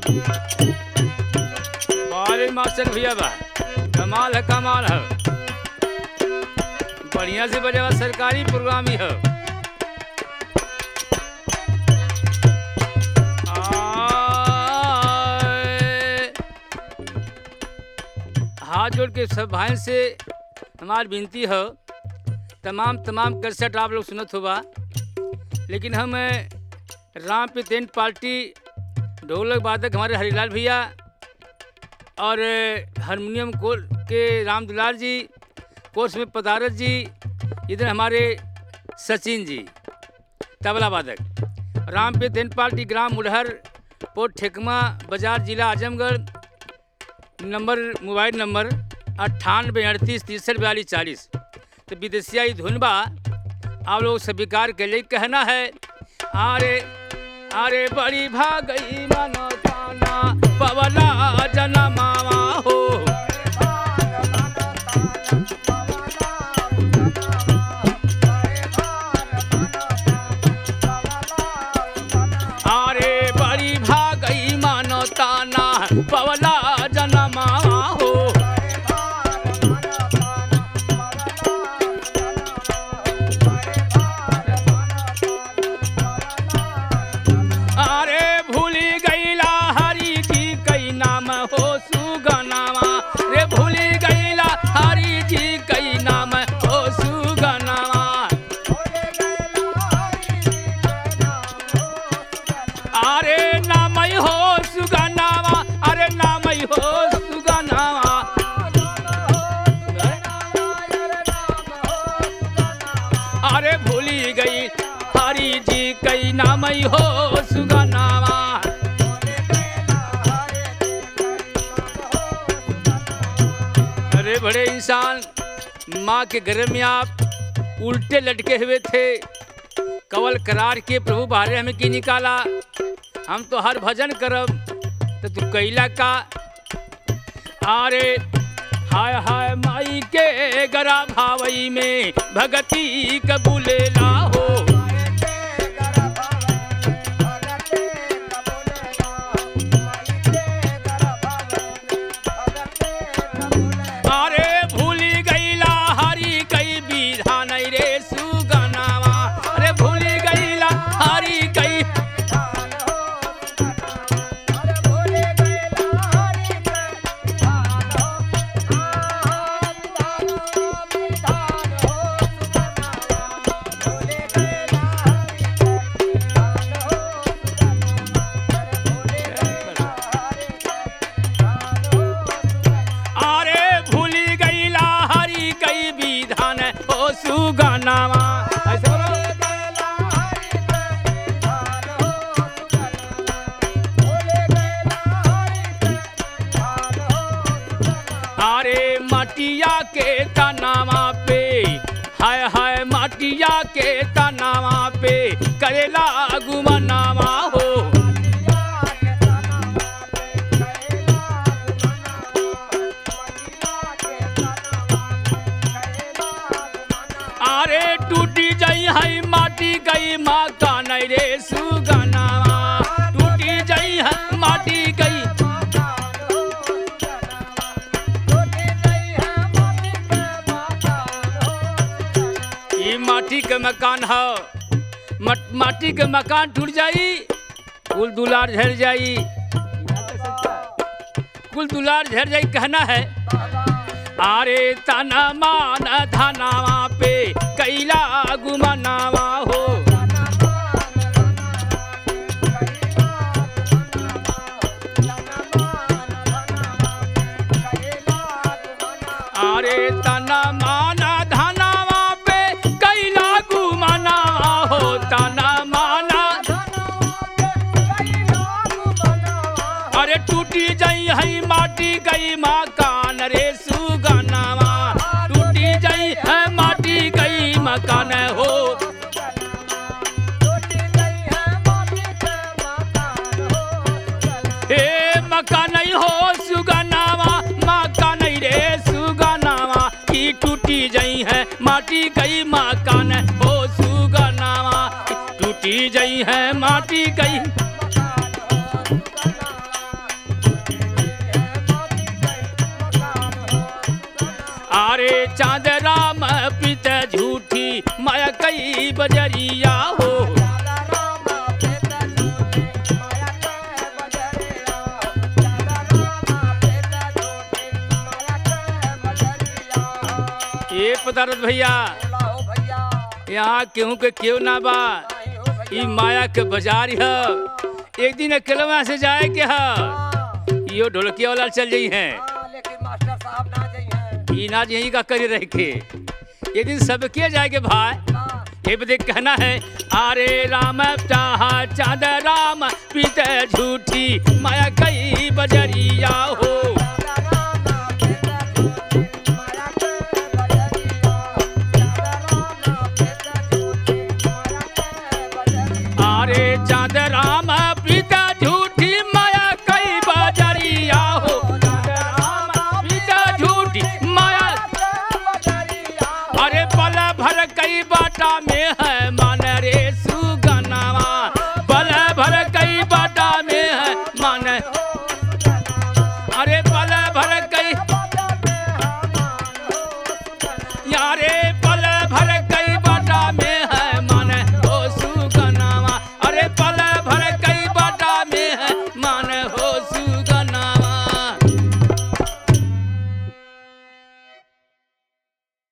बारे मास्टर भैया बा कमाल है बढ़िया से बजेगा सरकारी प्रोग्राम ही है। हाथ जोड़ के सब भाई से हमारी विनती है, तमाम कैसेट आप लोग सुनत होगा, लेकिन हम राम पे पार्टी ढोलक वादक हमारे हरिलाल भैया और हारमोनियम के राम दुलार जी, कोर्स में पदारत जी, इधर हमारे सचिन जी तबला वादक। राम पे पार्टी ग्राम मुढ़र पोस्ट ठेकमा बाजार जिला आजमगढ़। Mobile number 9838634240। तो विदेशिया धुन बा आप लोग स्वीकार के लिए कहना है। अरे बड़ी भागई मनो जाना पवला जना मावा हो। अरे बड़ी भागई मनो ताना पवला जना मावा हो। अरे भूली गईला हरि जी कई नाम हो सुगनावा। रे भूली गईला हरि जी कई नाम हो सुगनावा। अरे नामई हो सुगनावा, अरे नामई हो सुगनावा। अरे भूली गई हरि जी कई नामई हो सुगनावा। अरे बड़े इंसान माँ के गर्भ में आप उल्टे लटके हुए थे, कवल करार के प्रभु बाहरे हमें की निकाला। हम तो हर भजन करब तो तू कैला का। अरे हाय हाय माई के गरा भावई में भगती कबूलेला हो। अरे भूली गईला हरि कई विधान रे सुगनावा। अरे भूली गईला हरि कई। सुगनावा ऐसे बोलो। अरे मटिया के तनावा पे हाय हाय मटिया के तनावा पे करेला गुमनावा हो। अरे टूटी जाई है माटी गई माँ का नहीं रे सुगनावा। टूटी जाई है माटी गई। ये माटी के मकान है, माटी के मकान टूट जाई, कुल दुलार झड़ जाई, कुल दुलार झड़ जाई कहना है। अरे तना मान धनावा पे कैला गुमनावा हो। अरे तना मान धनावा पे कैला गुमनावा हो। तना मान अरे टूटी जाई है माटी गई मकान रे सुगनावा। टूटी जाई है माटी गई मकान हो। हे मकान नहीं हो सुगनावा, मकान नहीं रे सुगनावा। की टूटी जाई है माटी गई मकान हो सुगनावा। टूटी जाई है माटी गई। चांद राम प्रीत झूठी माया कई बजरिया हो। ये पदारत भैया यहाँ केहू के क्यों ना बा, ई माया के बाजार है। एक दिन अकेलवा से जाए के है, यो ढोलकिया वाला चल जाई है, लेकिन मास्टर साहब ना जाइए। ई ना यही का करी रह के एक दिन सबके जाएगे भाई। ये बदे कहना है अरे राम चाहा चांद राम पीते झूठी माया कई